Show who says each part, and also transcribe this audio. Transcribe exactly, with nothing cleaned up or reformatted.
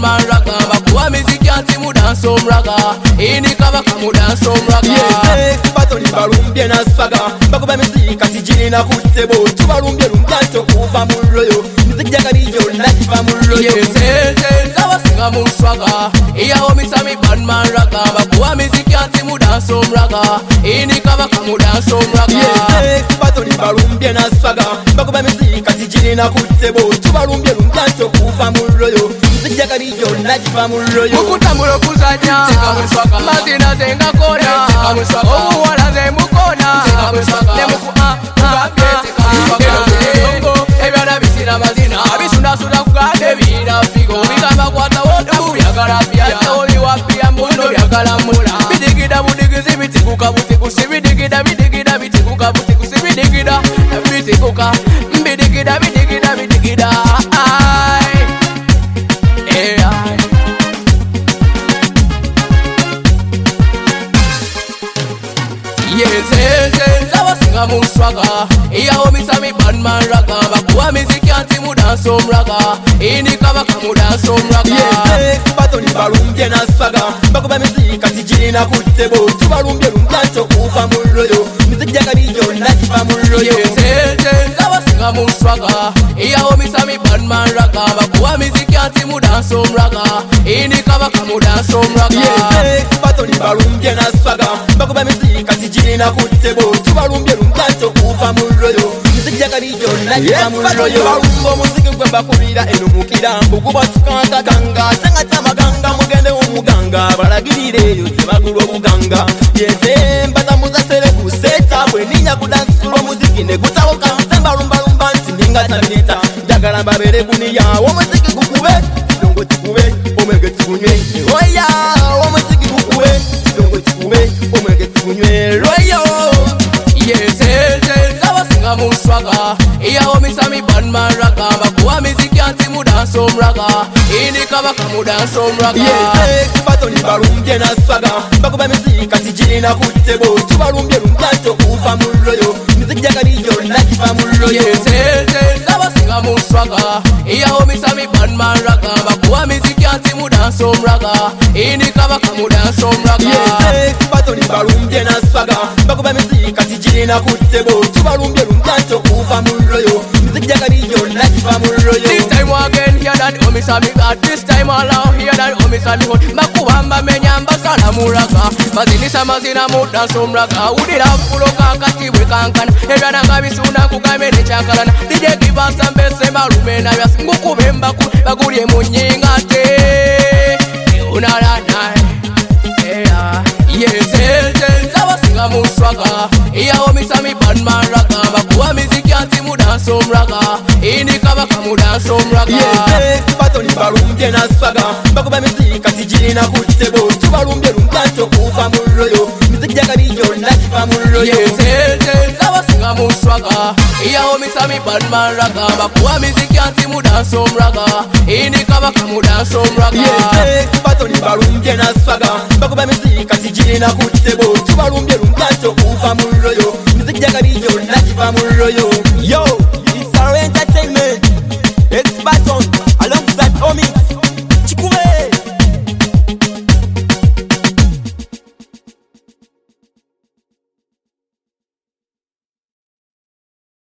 Speaker 1: Batman ragga. Bakuwa miziki anti mudanso mraga. Ini kabaka mudanso mraga.
Speaker 2: Yes, batoni balumbye na swaga. Bakuba miziki kati jini na kutebo. Tubalumbye lumkanto kuva muloyo. Miziki jagabijo nakiva muloyo.
Speaker 1: Yes, yes, zawa singa muswaga. Iya homisa mi Batman ragga. Bakuwa miziki anti mudanso mraga. Ini kabaka mudanso mraga.
Speaker 2: Yes, batoni balumbye na swaga. Bakuba miziki kati jini na kutebo. Tubalumbye lumkanto kuva muloyo. Miziki jagabijo nakiva muloyo.
Speaker 1: Mukutambula kuzanya mazina zenga kona obuwala ze mukona ne muku a a a ebyana bisina mazina bisundasunda kugande bina figo bigamba kwata wote byagala byata oli wapya muno byagala mula bidigida budigizi bitikuka butikusi bidigida bidigida bitikuka butikusi bidigida bitikuka bidigida bidigida bidigida Yes, yes, yes, zawa singa muswaga. Iya homisa mi Batman ragga. Bakuwa miziki anti mudanso mraga. Ini kabaka mudanso mraga.
Speaker 2: Yes, yes, batoni balumbye na swaga. Bakuba miziki kati jini na kutebo. Tubalumbye lumkanto kuva muloyo. Miziki jagabijo nakiva muloyo.
Speaker 1: Yes, yes, yes, zawa singa muswaga. Iya homisa mi Batman ragga. Bakuwa miziki anti mudanso mraga. Ini kabaka mudanso mraga.
Speaker 2: Yes, yes, batoni balumbye na swaga. Bakuba miziki kati jini na kutebo. Tubalumbye lumkanto kuva muloyo. Miziki jagabijo nakiva muloyo. Balumbo muziki gwe bakulira eno mukirambo. Kuba tukanta ganga tanga tamaganga mugende omuganga balagirireyo tebagulwa obuganga. Yes, mbata muzasere kuseta bwe ninya kudansulo muziki ne gutawoka semba lumba lumba ntinga tabineta jagala mbabere kuniya omuziki gukube dongo tikube omege tikunywe oya omuziki gukube dongo tikube omege tikunywe royo.
Speaker 1: Yes, yes, yes, zawa singa muswaga. Iya homisa mi Batman ragga. Bakuwa miziki anti mudanso mraga. Ini kabaka mudanso mraga.
Speaker 2: Yes, yes, batoni balumbye na swaga. Bakuba miziki kati jini na kutebo. Tubalumbye lumkanto kuva muloyo. Miziki jagabijo nakiva muloyo.
Speaker 1: Yes, yes, yes, zawa singa muswaga. Iya homisa mi Batman ragga. Bakuwa miziki anti mudanso mraga. Ini kabaka mudanso mraga.
Speaker 2: Yes, yes, batoni balumbye na swaga. Bakuba miziki kati jini na kutebo. Tubalumbye lumkanto kuva muloyo. Miziki jagabijo nakiva muloyo.
Speaker 1: This time again here that homisa mi got. This time allow here that homisa mi hot. Bakuwamba menyamba sana muraga. Mazinisa mazina mudanso mraga. Udira fuloka kati we kankana. Ebyana ngabisuna kugamene chakalana. D J give us some best malume na byas ngukubemba ku bagulye munyingate. Unalana. Yes, yes, yes, zawa singa muswaga. Iya homisa mi Batman ragga. Bakuwa miziki anti mudanso mraga. Ini kabaka mudanso mraga.
Speaker 2: Yes, yes, batoni balumbye na swaga. Bakuba miziki kati jini na kutebo. Tubalumbye lumkanto kuva muloyo. Miziki jagabijo nakiva muloyo.
Speaker 1: Yes, yes, yes, zawa singa muswaga. Iya homisa mi Batman ragga. Bakuwa miziki anti mudanso mraga. Ini kabaka mudanso mraga.
Speaker 2: Yes, yes, batoni balumbye na swaga. Bakuba miziki kati jini na kutebo. Tubalumbye lumkanto kuva muloyo. Miziki jagabijo nakiva muloyo. Yo.